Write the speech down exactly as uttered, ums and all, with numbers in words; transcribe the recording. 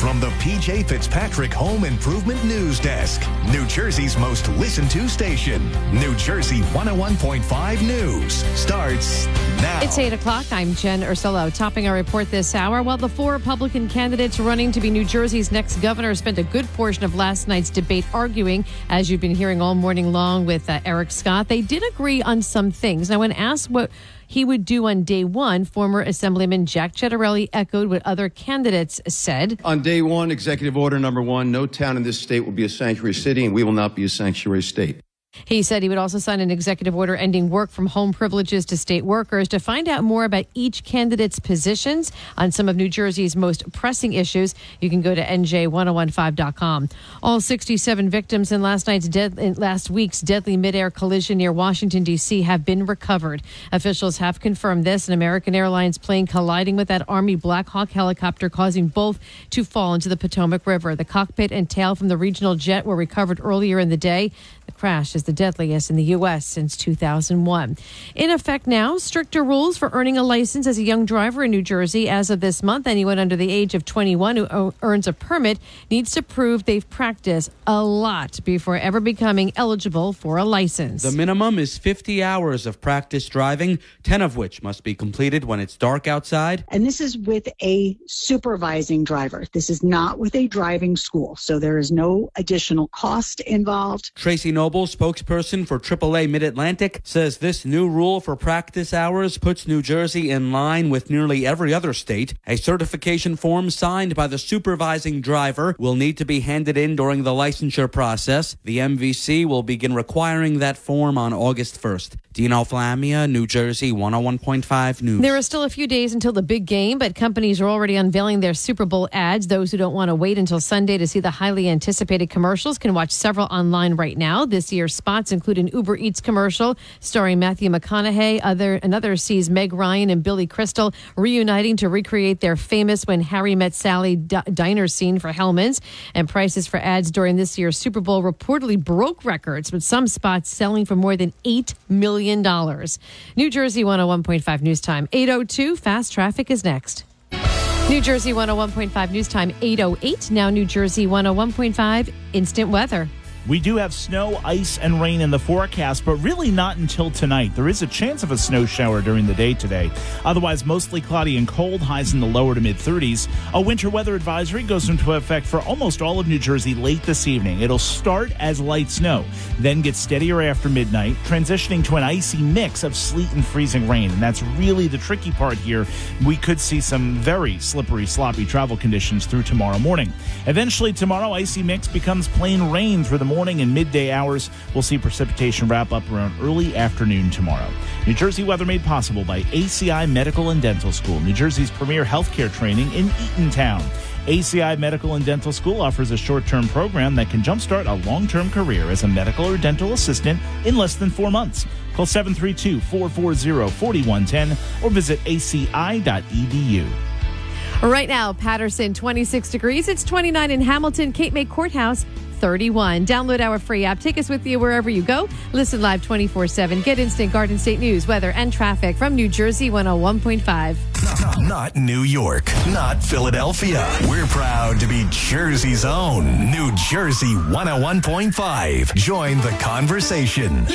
from the P J Fitzpatrick Home Improvement News Desk, New Jersey's most listened to station. New Jersey one oh one point five News starts now. It's eight o'clock. I'm Jen Ursullo. Topping our report this hour, while the four Republican candidates running to be New Jersey's next governor spent a good portion of last night's debate arguing, as you've been hearing all morning long with uh, Eric Scott, they did agree on some things. Now, when asked what he would do on day one, former Assemblyman Jack Ciattarelli echoed what other candidates said. On day one, executive order number one, no town in this state will be a sanctuary city, and we will not be a sanctuary state. He said he would also sign an executive order ending work from home privileges to state workers. To find out more about each candidate's positions on some of New Jersey's most pressing issues, you can go to N J ten fifteen dot com. All sixty-seven victims in last night's dead, in last week's deadly midair collision near Washington, D C have been recovered. Officials have confirmed this, an American Airlines plane colliding with that Army Black Hawk helicopter, causing both to fall into the Potomac River. The cockpit and tail from the regional jet were recovered earlier in the day. The crash is the deadliest in the U S since two thousand one. In effect now, stricter rules for earning a license as a young driver in New Jersey. As of this month, anyone under the age of twenty-one who earns a permit needs to prove they've practiced a lot before ever becoming eligible for a license. The minimum is fifty hours of practice driving, ten of which must be completed when it's dark outside. And this is with a supervising driver. This is not with a driving school, so there is no additional cost involved. Tracy Noble, spokesperson for triple A Mid-Atlantic, says this new rule for practice hours puts New Jersey in line with nearly every other state. A certification form signed by the supervising driver will need to be handed in during the licensure process. The M V C will begin requiring that form on August first. Dino Flamia, New Jersey one oh one point five News. There are still a few days until the big game, but companies are already unveiling their Super Bowl ads. Those who don't want to wait until Sunday to see the highly anticipated commercials can watch several online right now. This year's spots include an Uber Eats commercial starring Matthew McConaughey. Other, another sees Meg Ryan and Billy Crystal reuniting to recreate their famous When Harry Met Sally di- diner scene for Hellman's. And prices for ads during this year's Super Bowl reportedly broke records, with some spots selling for more than eight million dollars. New Jersey one oh one point five News Time, eight oh two. Fast Traffic is next. New Jersey one oh one point five News Time, eight oh eight. Now New Jersey one oh one point five Instant Weather. We do have snow, ice, and rain in the forecast, but really not until tonight. There is a chance of a snow shower during the day today. Otherwise, mostly cloudy and cold, highs in the lower to mid-thirties. A winter weather advisory goes into effect for almost all of New Jersey late this evening. It'll start as light snow, then get steadier after midnight, transitioning to an icy mix of sleet and freezing rain. And that's really the tricky part here. We could see some very slippery, sloppy travel conditions through tomorrow morning. Eventually, tomorrow, icy mix becomes plain rain through the morning. Morning and midday hours. We'll see precipitation wrap up around early afternoon tomorrow. New Jersey weather made possible by A C I Medical and Dental School, New Jersey's premier healthcare training in Eatontown. A C I Medical and Dental School offers a short-term program that can jumpstart a long-term career as a medical or dental assistant in less than four months. Call seven three two, four four zero, four one one zero or visit a c i dot e d u. Right now, Patterson, twenty-six degrees. It's twenty-nine in Hamilton, Cape May Courthouse, thirty-one. Download our free app. Take us with you wherever you go. Listen live twenty-four seven. Get instant Garden State news, weather, and traffic from New Jersey one oh one point five. Not, not New York, not Philadelphia. We're proud to be Jersey's own New Jersey one oh one point five. Join the conversation.